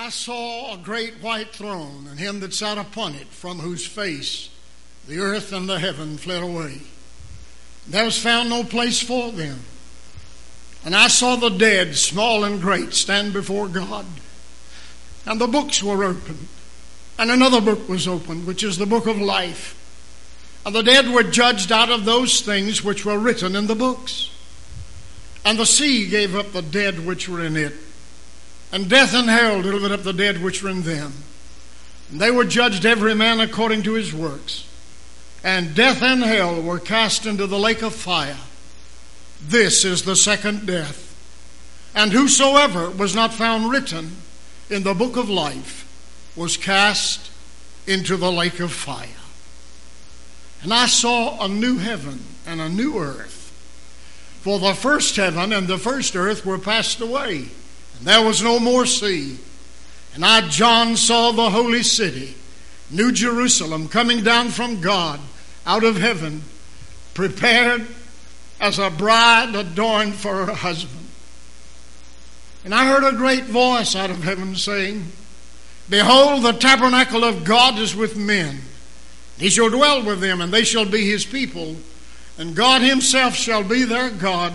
I saw a great white throne, and him that sat upon it, from whose face the earth and the heaven fled away. There was found no place for them. And I saw the dead, small and great, stand before God. And the books were opened. And another book was opened, which is the book of life. And the dead were judged out of those things which were written in the books. And the sea gave up the dead which were in it. And death and hell delivered up the dead which were in them. And they were judged every man according to his works. And death and hell were cast into the lake of fire. This is the second death. And whosoever was not found written in the book of life was cast into the lake of fire. And I saw a new heaven and a new earth. For the first heaven and the first earth were passed away, and there was no more sea. And I, John, saw the holy city, New Jerusalem, coming down from God out of heaven, prepared as a bride adorned for her husband. And I heard a great voice out of heaven saying, Behold, the tabernacle of God is with men. He shall dwell with them, and they shall be his people. And God himself shall be their God.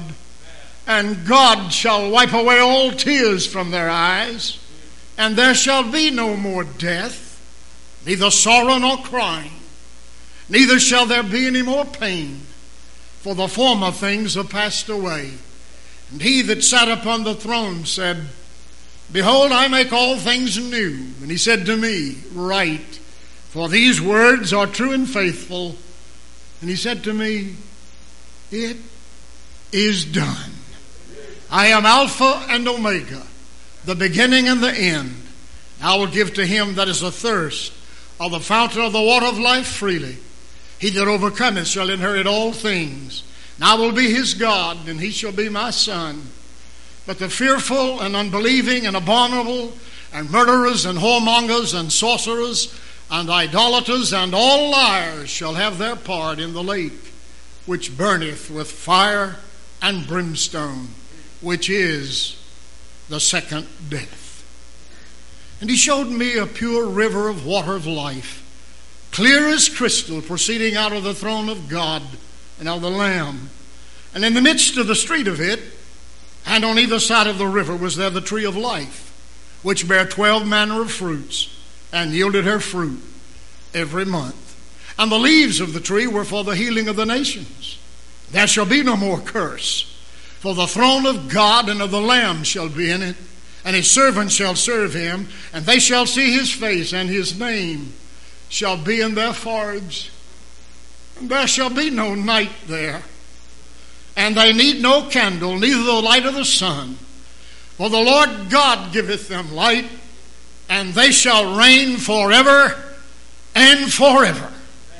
And God shall wipe away all tears from their eyes. And there shall be no more death, neither sorrow nor crying. Neither shall there be any more pain, for the former things are passed away. And he that sat upon the throne said, Behold, I make all things new. And he said to me, Write, for these words are true and faithful. And he said to me, It is done. I am Alpha and Omega, the beginning and the end. I will give to him that is athirst of the fountain of the water of life freely. He that overcometh shall inherit all things. And I will be his God, and he shall be my son. But the fearful and unbelieving and abominable and murderers and whoremongers and sorcerers and idolaters and all liars shall have their part in the lake which burneth with fire and brimstone, which is the second death. And he showed me a pure river of water of life, clear as crystal, proceeding out of the throne of God and of the Lamb. And in the midst of the street of it, and on either side of the river, was there the tree of life, which bare 12 manner of fruits, and yielded her fruit every month. And the leaves of the tree were for the healing of the nations. There shall be no more curse, for the throne of God and of the Lamb shall be in it, and his servants shall serve him, and they shall see his face, and his name shall be in their foreheads. And there shall be no night there, and they need no candle, neither the light of the sun. For the Lord God giveth them light, and they shall reign forever and forever.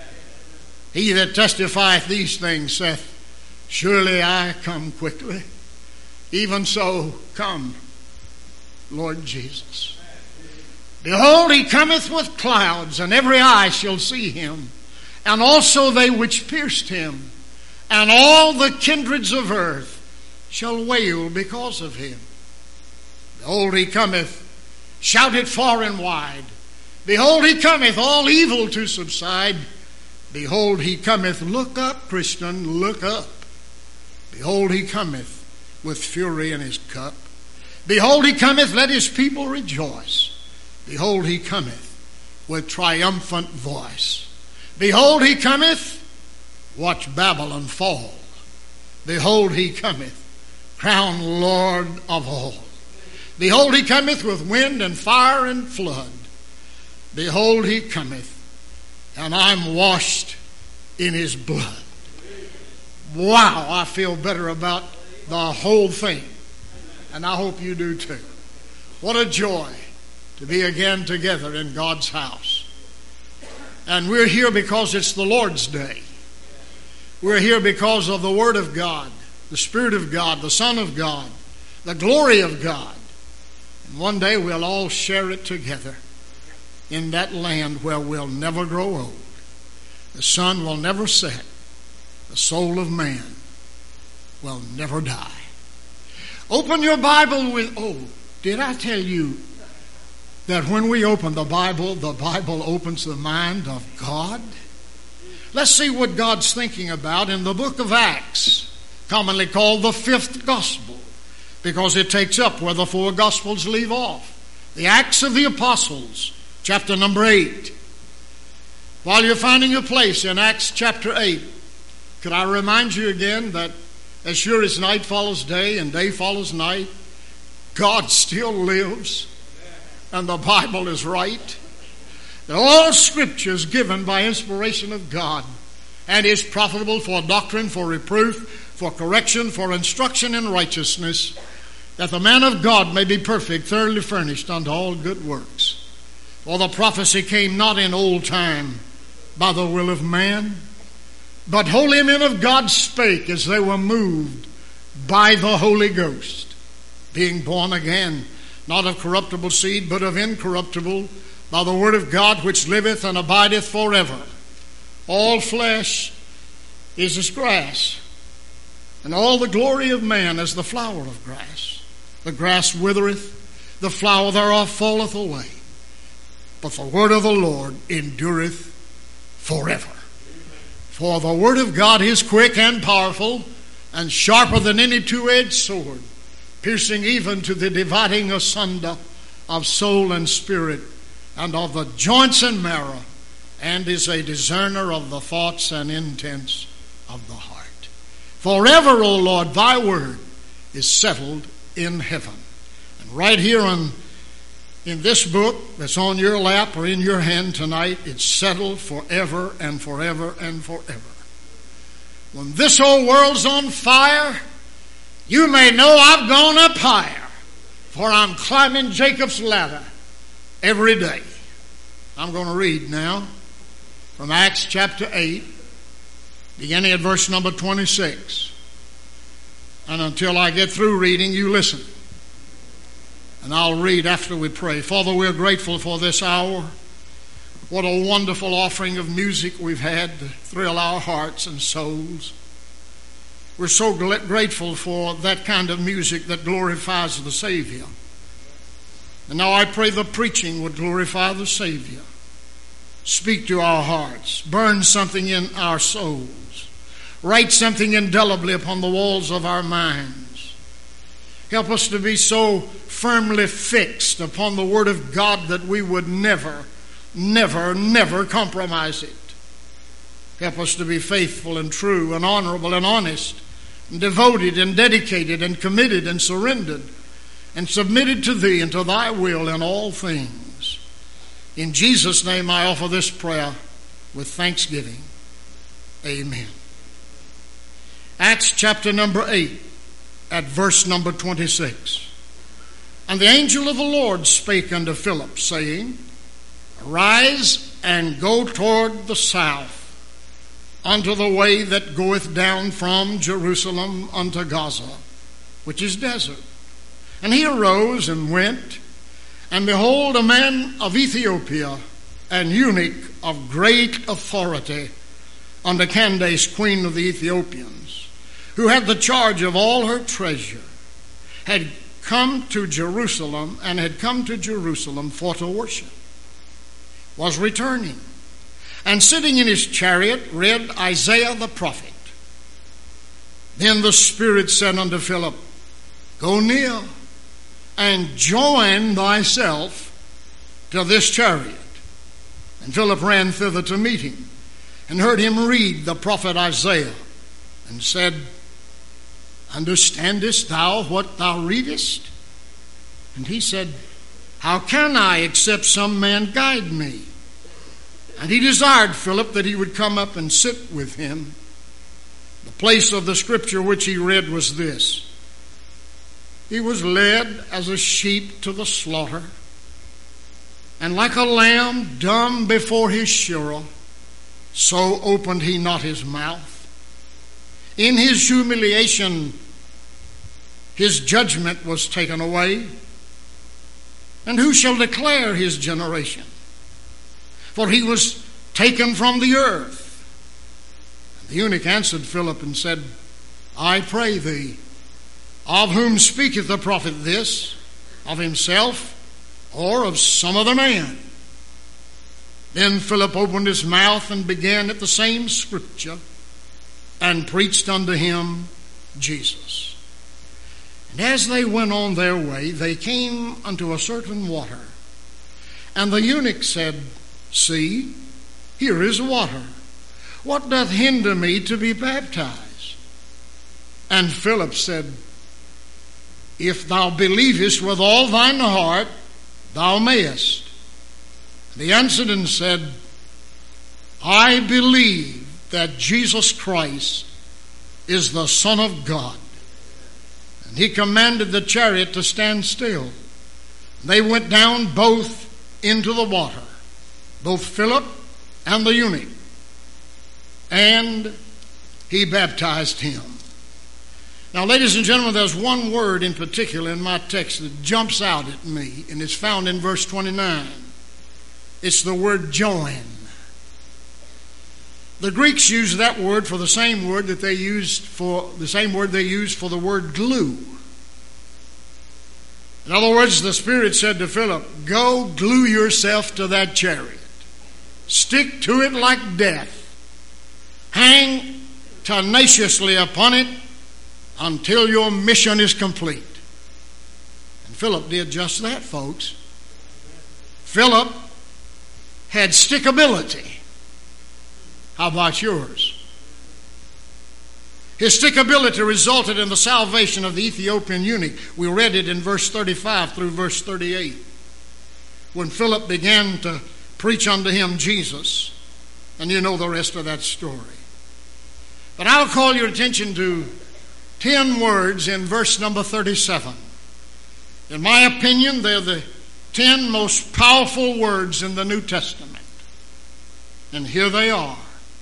He that testifieth these things saith, Surely I come quickly. Even so, come, Lord Jesus. Behold, he cometh with clouds, and every eye shall see him, and also they which pierced him. And all the kindreds of earth shall wail because of him. Behold, he cometh, shout it far and wide. Behold, he cometh, all evil to subside. Behold, he cometh, look up, Christian, look up. Behold, he cometh with fury in his cup. Behold, he cometh, let his people rejoice. Behold, he cometh with triumphant voice. Behold, he cometh, watch Babylon fall. Behold, he cometh, crowned Lord of all. Behold, he cometh with wind and fire and flood. Behold, he cometh, and I'm washed in his blood. Wow, I feel better about the whole thing. And I hope you do too. What a joy to be again together in God's house. And we're here because it's the Lord's day. We're here because of the Word of God, the Spirit of God, the Son of God, the glory of God. And one day we'll all share it together in that land where we'll never grow old. The sun will never set. The soul of man will never die. Open your Bible with, did I tell you that when we open the Bible opens the mind of God? Let's see what God's thinking about in the book of Acts, commonly called the fifth gospel, because it takes up where the four gospels leave off. The Acts of the Apostles, chapter number 8. While you're finding your place in Acts chapter 8, could I remind you again that as sure as night follows day and day follows night, God still lives and the Bible is right. That all Scripture is given by inspiration of God and is profitable for doctrine, for reproof, for correction, for instruction in righteousness, that the man of God may be perfect, thoroughly furnished unto all good works. For the prophecy came not in old time by the will of man, but holy men of God spake as they were moved by the Holy Ghost, being born again, not of corruptible seed, but of incorruptible, by the word of God which liveth and abideth forever. All flesh is as grass, and all the glory of man as the flower of grass. The grass withereth, the flower thereof falleth away, but the word of the Lord endureth forever. For the word of God is quick and powerful, and sharper than any two-edged sword, piercing even to the dividing asunder of soul and spirit, and of the joints and marrow, and is a discerner of the thoughts and intents of the heart. Forever, O Lord, thy word is settled in heaven. And right here in this book that's on your lap or in your hand tonight, it's settled forever and forever and forever. When this whole world's on fire, you may know I've gone up higher, for I'm climbing Jacob's ladder every day. I'm going to read now from Acts chapter 8, beginning at verse number 26. And until I get through reading, you listen. And I'll read after we pray. Father, we're grateful for this hour. What a wonderful offering of music we've had to thrill our hearts and souls. We're so grateful for that kind of music that glorifies the Savior. And now I pray the preaching would glorify the Savior. Speak to our hearts. Burn something in our souls. Write something indelibly upon the walls of our minds. Help us to be so firmly fixed upon the Word of God that we would never compromise it. Help us to be faithful and true and honorable and honest and devoted and dedicated and committed and surrendered and submitted to Thee and to Thy will in all things. In Jesus' name I offer this prayer with thanksgiving. Amen. Acts chapter number 8 at verse number 26. And the angel of the Lord spake unto Philip, saying, Arise and go toward the south, unto the way that goeth down from Jerusalem unto Gaza, which is desert. And he arose and went, and behold, a man of Ethiopia, an eunuch of great authority under Candace, queen of the Ethiopians, who had the charge of all her treasure, had come to Jerusalem for to worship, was returning, and sitting in his chariot read Isaiah the prophet. Then the Spirit said unto Philip, Go near and join thyself to this chariot. And Philip ran thither to meet him, and heard him read the prophet Isaiah, and said, Understandest thou what thou readest? And he said, How can I, except some man guide me? And he desired Philip that he would come up and sit with him. The place of the scripture which he read was this: He was led as a sheep to the slaughter, and like a lamb dumb before his shearer, so opened he not his mouth. In his humiliation, his judgment was taken away. And who shall declare his generation? For he was taken from the earth. And the eunuch answered Philip and said, I pray thee, of whom speaketh the prophet this? Of himself or of some other man. Then Philip opened his mouth and began at the same scripture, and preached unto him Jesus. And as they went on their way, they came unto a certain water. And the eunuch said, See, here is water. What doth hinder me to be baptized? And Philip said, If thou believest with all thine heart, thou mayest. And he answered and said, I believe that Jesus Christ is the Son of God. And he commanded the chariot to stand still. They went down both into the water, both Philip and the eunuch, and he baptized him. Now, ladies and gentlemen, there's one word in particular in my text that jumps out at me, and it's found in verse 29. It's the word join. The Greeks used that word for the same word that they used for the word glue. In other words, the Spirit said to Philip, Go glue yourself to that chariot. Stick to it like death. Hang tenaciously upon it until your mission is complete. And Philip did just that, folks. Philip had stickability. How about yours? His stickability resulted in the salvation of the Ethiopian eunuch. We read it in verse 35 through verse 38. When Philip began to preach unto him Jesus. And you know the rest of that story. But I'll call your attention to 10 words in verse number 37. In my opinion, they're the 10 most powerful words in the New Testament. And here they are.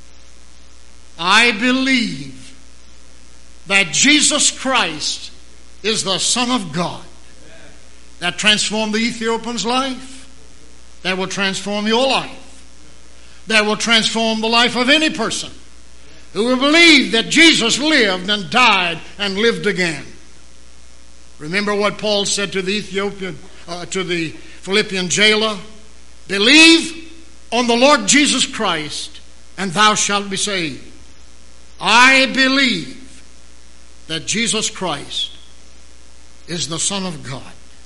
I believe that Jesus Christ is the Son of God. That transformed the Ethiopian's life. That will transform your life. That will transform the life of any person who will believe that Jesus lived and died and lived again. Remember what Paul said to the Philippian jailer? Believe on the Lord Jesus Christ, and thou shalt be saved. I believe that Jesus Christ is the Son of God.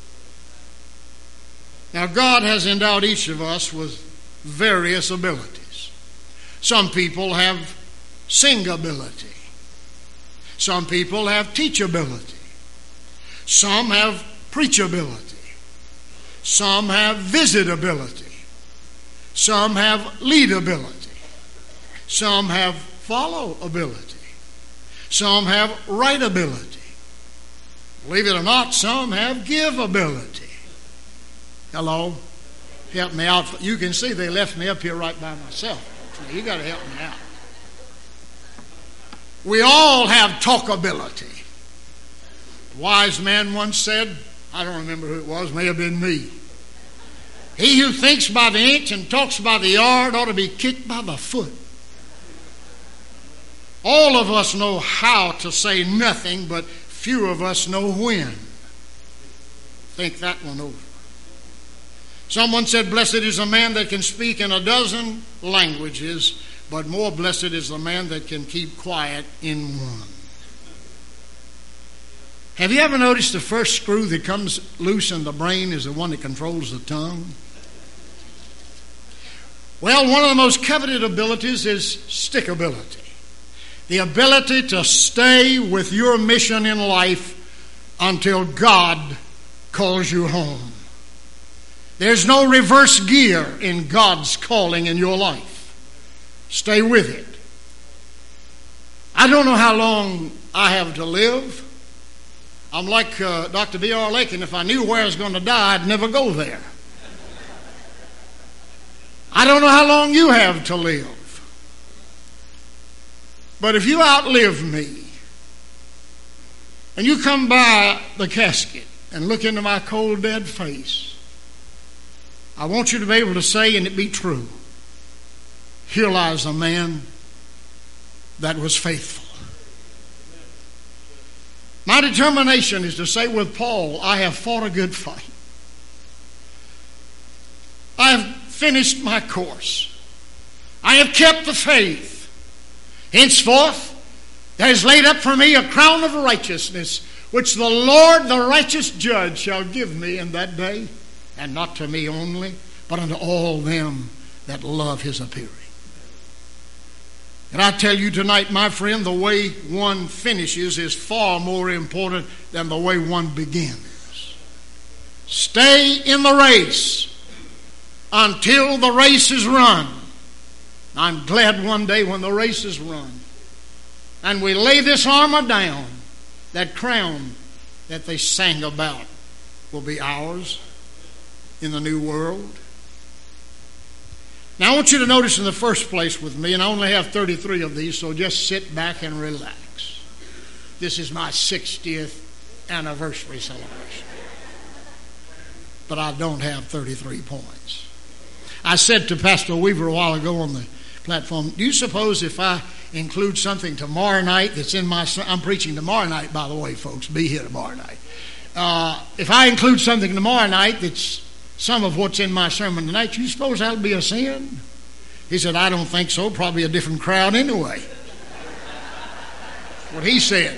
Now, God has endowed each of us with various abilities. Some people have singability. Some people have teachability. Some have preachability. Some have visitability. Some have leadability. Some have followability. Some have writability. Believe it or not, some have giveability. Hello? Help me out. You can see they left me up here right by myself. You got to help me out. We all have talkability. A wise man once said, I don't remember who it was, may have been me. He who thinks by the inch and talks by the yard ought to be kicked by the foot. All of us know how to say nothing, but few of us know when. Think that one over. Someone said, Blessed is a man that can speak in a dozen languages, but more blessed is the man that can keep quiet in one. Have you ever noticed the first screw that comes loose in the brain is the one that controls the tongue? Well, one of the most coveted abilities is stickability. The ability to stay with your mission in life until God calls you home. There's no reverse gear in God's calling in your life. Stay with it. I don't know how long I have to live. I'm like Dr. B.R. Lakin. If I knew where I was going to die, I'd never go there. I don't know how long you have to live. But if you outlive me and you come by the casket and look into my cold, dead face, I want you to be able to say, and it be true, here lies a man that was faithful. My determination is to say with Paul, I have fought a good fight. finished my course. I have kept the faith. Henceforth, there is laid up for me a crown of righteousness, which the Lord, the righteous judge, shall give me in that day, and not to me only, but unto all them that love his appearing. And I tell you tonight, my friend, the way one finishes is far more important than the way one begins. Stay in the race until the race is run. I'm glad one day when the race is run and we lay this armor down, that crown that they sang about will be ours in the new world. Now I want you to notice in the first place with me, and I only have 33 of these, so just sit back and relax. This is my 60th anniversary celebration. But I don't have 33 points. I said to Pastor Weaver a while ago on the platform, do you suppose if I include something tomorrow night that's in my... I'm preaching tomorrow night, by the way, folks. Be here tomorrow night. If I include something tomorrow night that's some of what's in my sermon tonight, you suppose that'll be a sin? He said, I don't think so. Probably a different crowd anyway. What he said.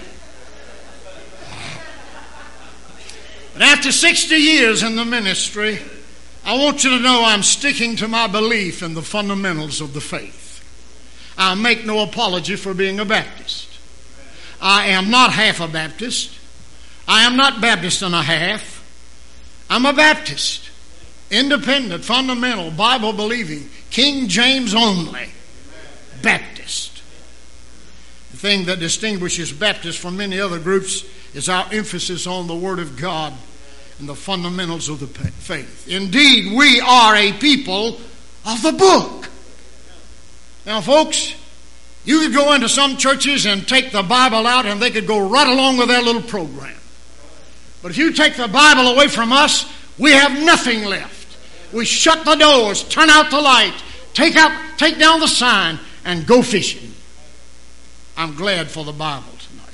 But after 60 years in the ministry, I want you to know I'm sticking to my belief in the fundamentals of the faith. I make no apology for being a Baptist. I am not half a Baptist. I am not Baptist and a half. I'm a Baptist. Independent, fundamental, Bible-believing, King James only Baptist. The thing that distinguishes Baptists from many other groups is our emphasis on the Word of God and the fundamentals of the faith. Indeed, we are a people of the book. Now, folks, you could go into some churches and take the Bible out and they could go right along with their little program. But if you take the Bible away from us, we have nothing left. We shut the doors, turn out the light, take down the sign, and go fishing. I'm glad for the Bible tonight.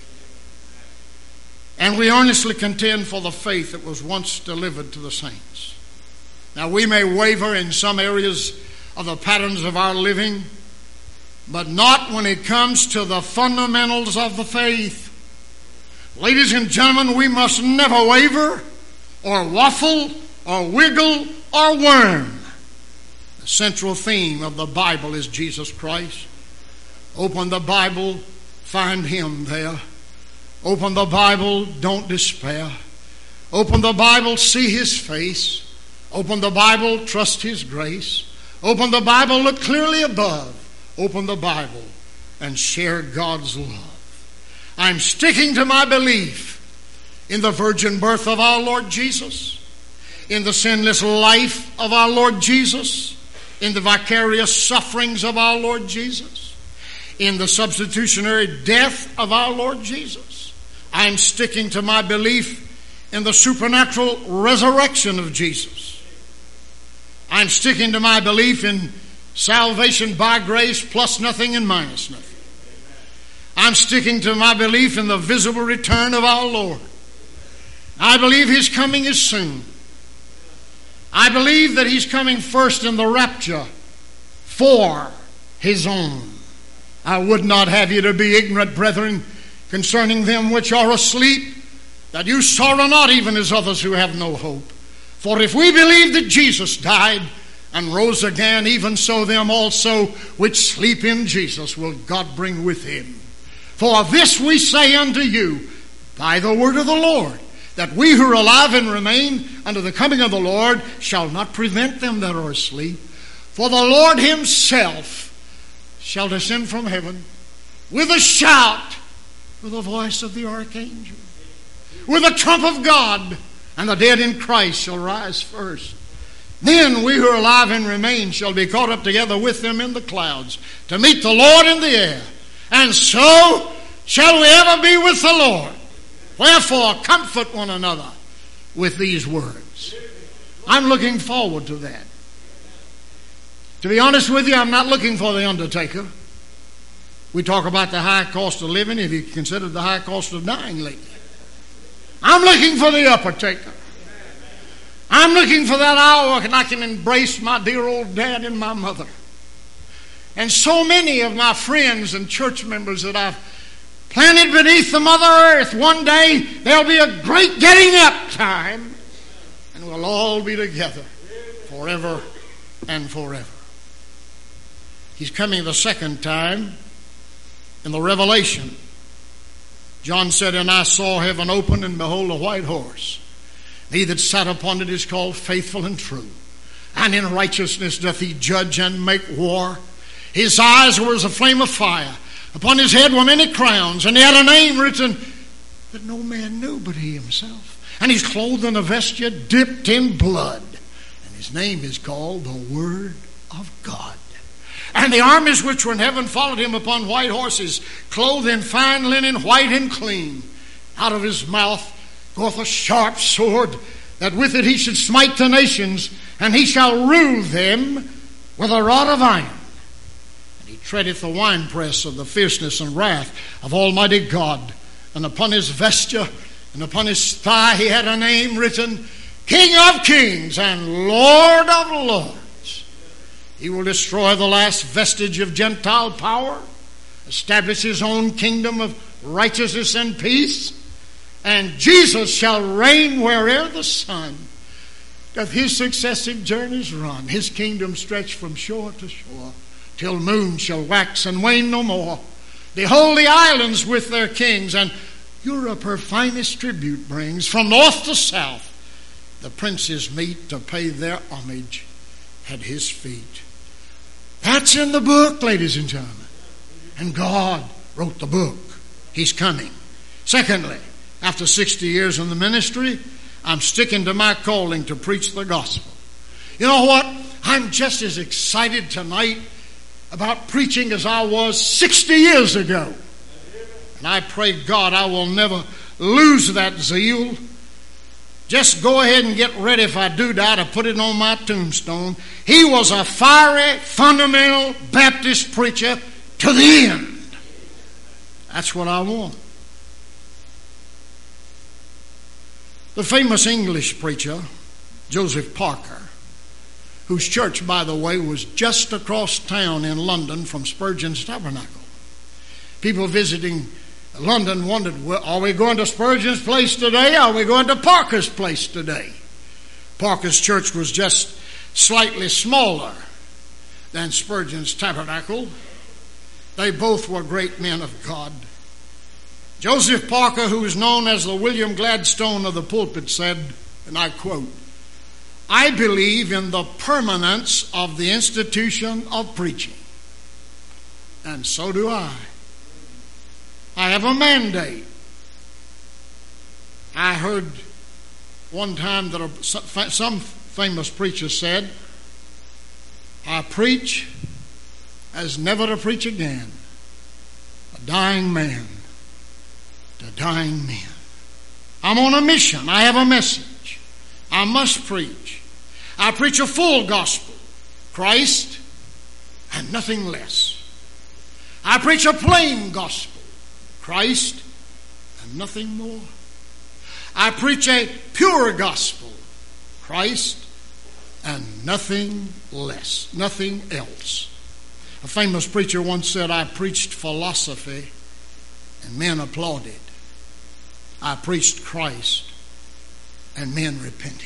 And we earnestly contend for the faith that was once delivered to the saints. Now, we may waver in some areas of the patterns of our living, but not when it comes to the fundamentals of the faith. Ladies and gentlemen, we must never waver or waffle or wiggle or worm. The central theme of the Bible is Jesus Christ. Open the Bible, find Him there. Open the Bible, don't despair. Open the Bible, see His face. Open the Bible, trust His grace. Open the Bible, look clearly above. Open the Bible and share God's love. I'm sticking to my belief in the virgin birth of our Lord Jesus, in the sinless life of our Lord Jesus, in the vicarious sufferings of our Lord Jesus, in the substitutionary death of our Lord Jesus. I'm sticking to my belief in the supernatural resurrection of Jesus. I'm sticking to my belief in salvation by grace plus nothing and minus nothing. I'm sticking to my belief in the visible return of our Lord. I believe His coming is soon. I believe that He's coming first in the rapture for His own. I would not have you to be ignorant, brethren, concerning them which are asleep, that you sorrow not even as others who have no hope. For if we believe that Jesus died and rose again, even so them also which sleep in Jesus will God bring with Him. For this we say unto you by the word of the Lord, that we who are alive and remain unto the coming of the Lord shall not prevent them that are asleep. For the Lord Himself shall descend from heaven with a shout, with the voice of the archangel, with the trump of God, and the dead in Christ shall rise first. Then we who are alive and remain shall be caught up together with them in the clouds to meet the Lord in the air. And so shall we ever be with the Lord. Wherefore, comfort one another with these words. I'm looking forward to that. To be honest with you, I'm not looking for the undertaker. We talk about the high cost of living. Have you considered the high cost of dying lately? I'm looking for the upper taker. I'm looking for that hour when I can embrace my dear old dad and my mother. And so many of my friends and church members that I've planted beneath the Mother Earth, one day there'll be a great getting up time, and we'll all be together forever and forever. He's coming the second time in the Revelation. John said, "And I saw heaven open, and behold, a white horse. He that sat upon it is called Faithful and True. And in righteousness doth he judge and make war. His eyes were as a flame of fire. Upon his head were many crowns, and he had a name written that no man knew but he himself. And he's clothed in a vesture dipped in blood. And his name is called the Word of God. And the armies which were in heaven followed him upon white horses, clothed in fine linen, white and clean. Out of his mouth goeth a sharp sword, that with it he should smite the nations, and he shall rule them with a rod of iron. And he treadeth the winepress of the fierceness and wrath of Almighty God. And upon his vesture and upon his thigh he had a name written, King of Kings and Lord of Lords. He will destroy the last vestige of Gentile power, establish his own kingdom of righteousness and peace, and Jesus shall reign where'er the sun doth his successive journeys run. His kingdom stretched from shore to shore, till moon shall wax and wane no more. Behold the islands with their kings, and Europe her finest tribute brings. From north to south the princes meet to pay their homage at his feet. That's in the book, ladies and gentlemen. And God wrote the book. He's coming. Secondly, after 60 years in the ministry, I'm sticking to my calling to preach the gospel. You know what? I'm just as excited tonight about preaching as I was 60 years ago. And I pray God I will never lose that zeal. Just go ahead and get ready, if I do die, to put it on my tombstone. He was a fiery, fundamental Baptist preacher to the end. That's what I want. The famous English preacher, Joseph Parker, whose church, by the way, was just across town in London from Spurgeon's Tabernacle. People visiting London wondered, well, are we going to Spurgeon's place today? Are we going to Parker's place today? Parker's church was just slightly smaller than Spurgeon's Tabernacle. They both were great men of God. Joseph Parker, who is known as the William Gladstone of the pulpit, said, and I quote, "I believe in the permanence of the institution of preaching." And so do I. I have a mandate. I heard one time that some famous preacher said, "I preach as never to preach again. A dying man to dying men." I'm on a mission. I have a message. I must preach. I preach a full gospel, Christ and nothing less. I preach a plain gospel, Christ and nothing more. I preach a pure gospel, Christ and nothing less, nothing else. A famous preacher once said, "I preached philosophy and men applauded. I preached Christ and men repented."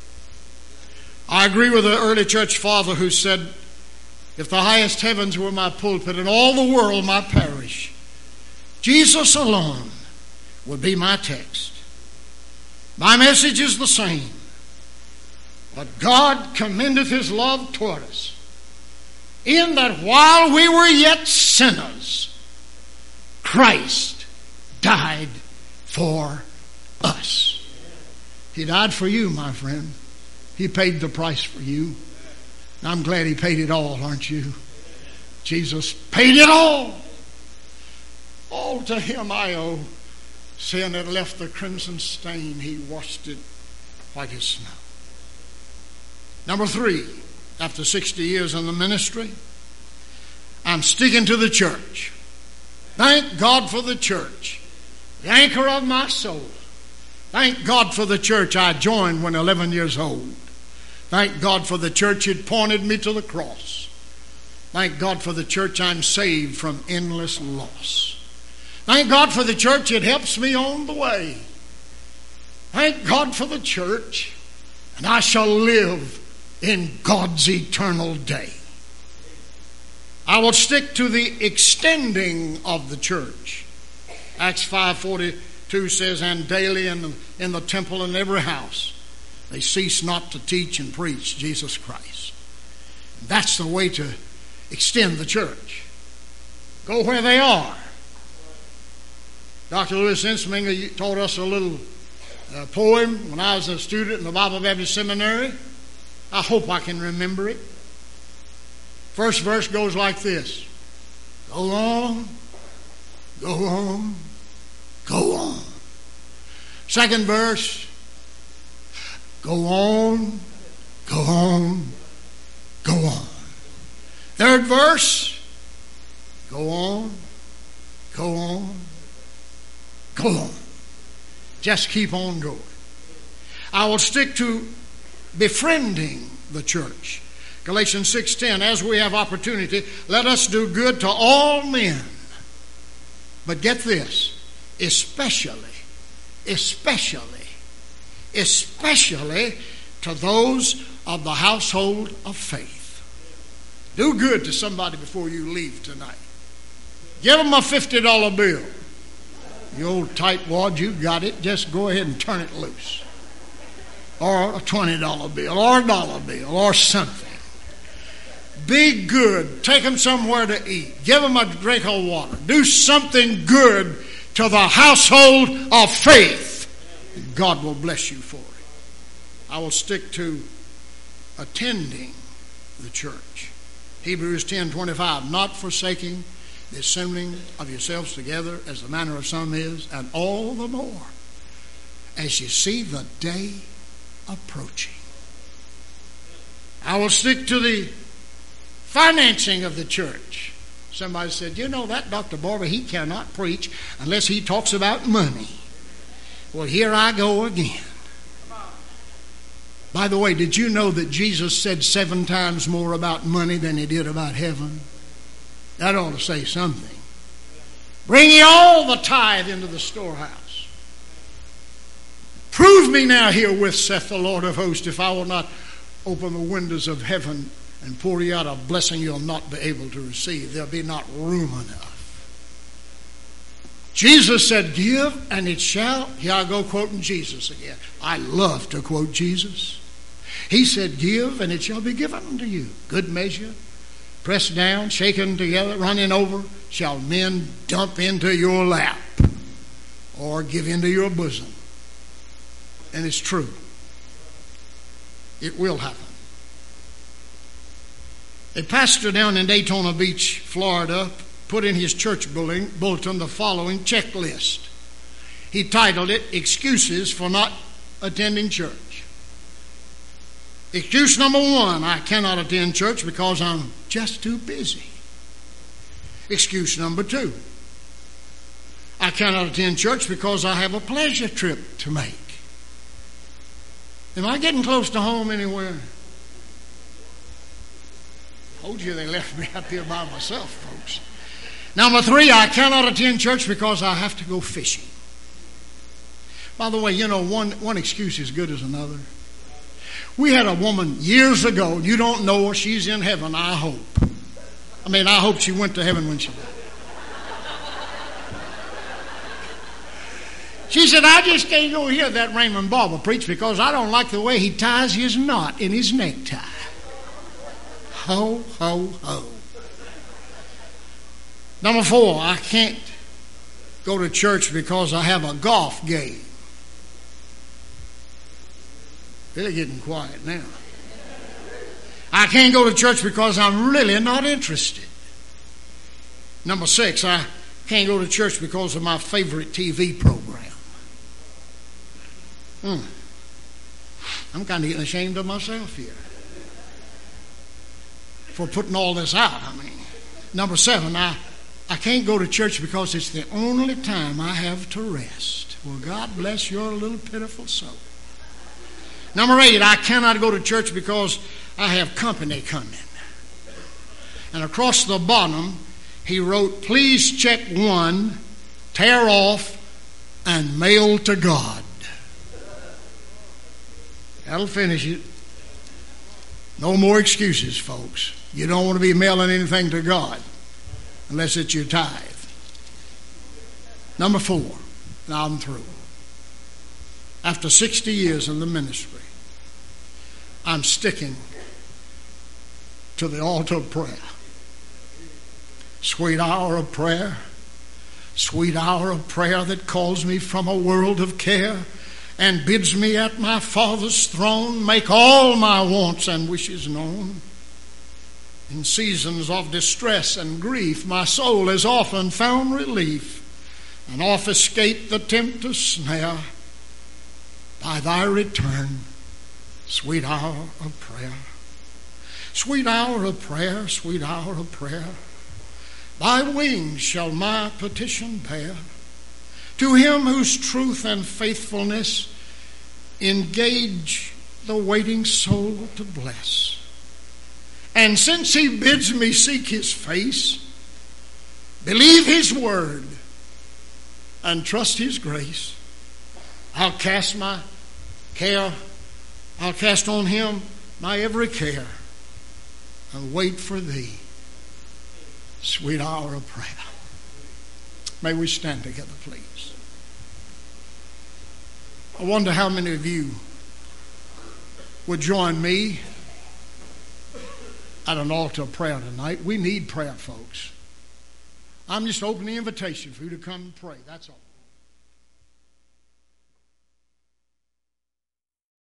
I agree with the early church father who said, if the highest heavens were my pulpit and all the world my parish, Jesus alone would be my text. My message is the same. But God commendeth his love toward us, in that while we were yet sinners, Christ died for us. He died for you, my friend. He paid the price for you. I'm glad he paid it all, aren't you? Jesus paid it all. All to him I owe. Sin had left the crimson stain. He washed it white as snow. Number 3, after 60 years in the ministry, I'm sticking to the church. Thank God for the church, the anchor of my soul. Thank God for the church I joined when 11 years old. Thank God for the church that pointed me to the cross. Thank God for the church I'm saved from endless loss. Thank God for the church that helps me on the way. Thank God for the church, and I shall live in God's eternal day. I will stick to the extending of the church. Acts 5:42 says, and daily in the temple and every house they cease not to teach and preach Jesus Christ. That's the way to extend the church. Go where they are. Dr. Louis Ensminger taught us a little poem when I was a student in the Bible Baptist Seminary. I hope I can remember it. First verse goes like this. Go on, go on, go on. Second verse, go on, go on, go on. Third verse, go on, go on, go on. Just keep on going. I will stick to befriending the church. Galatians 6:10, as we have opportunity, let us do good to all men. But get this, especially to those of the household of faith. Do good to somebody before you leave tonight. Give them a $50 bill. You old tightwad, you got it. Just go ahead and turn it loose. Or a $20 bill, or a $1 bill, or something. Be good. Take them somewhere to eat. Give them a drink of water. Do something good to the household of faith. And God will bless you for it. I will stick to attending the church. Hebrews 10:25, not forsaking the assembling of yourselves together as the manner of some is, and all the more as you see the day approaching. I will stick to the financing of the church. Somebody said, you know, that Dr. Barber, he cannot preach unless he talks about money. Well, here I go again. By the way, did you know that Jesus said 7 times more about money than he did about heaven? That ought to say something. Bring ye all the tithe into the storehouse. Prove me now herewith, saith the Lord of hosts, if I will not open the windows of heaven and pour you out a blessing you'll not be able to receive. There'll be not room enough. Jesus said, give and it shall. Here I go quoting Jesus again. I love to quote Jesus. He said, give and it shall be given unto you. Good measure, pressed down, shaken together, running over, shall men dump into your lap or give into your bosom. And it's true. It will happen. A pastor down in Daytona Beach, Florida, put in his church bulletin the following checklist. He titled it, Excuses for Not Attending Church. Excuse number 1, I cannot attend church because I'm just too busy. Excuse number 2, I cannot attend church because I have a pleasure trip to make. Am I getting close to home anywhere? I told you they left me out here by myself, folks. Number 3, I cannot attend church because I have to go fishing. By the way, you know, one excuse is good as another. We had a woman years ago, you don't know her, she's in heaven, I hope. I hope she went to heaven when she died. She said, I just can't go hear that Raymond Barber preach because I don't like the way he ties his knot in his necktie. Ho, ho, ho. Number 4, I can't go to church because I have a golf game. They're getting quiet now. I can't go to church because I'm really not interested. Number 6, I can't go to church because of my favorite TV program. I'm kind of getting ashamed of myself here for putting all this out. Number 7, I can't go to church because it's the only time I have to rest. Well, God bless your little pitiful soul. Number 8, I cannot go to church because I have company coming. And across the bottom, he wrote, please check 1, tear off, and mail to God. That'll finish it. No more excuses, folks. You don't want to be mailing anything to God unless it's your tithe. Number 4, now I'm through. After 60 years in the ministry, I'm sticking to the altar of prayer. Sweet hour of prayer. Sweet hour of prayer that calls me from a world of care and bids me at my Father's throne make all my wants and wishes known. In seasons of distress and grief, my soul has often found relief and oft escaped the tempter's snare by thy return, sweet hour of prayer. Sweet hour of prayer, sweet hour of prayer, thy wings shall my petition bear. To him whose truth and faithfulness engage the waiting soul to bless. And since he bids me seek his face, believe his word, and trust his grace, I'll cast my care, I'll cast on him my every care, and wait for thee, sweet hour of prayer. May we stand together, please. I wonder how many of you would join me at an altar of prayer tonight. We need prayer, folks. I'm just opening the invitation for you to come and pray. That's all.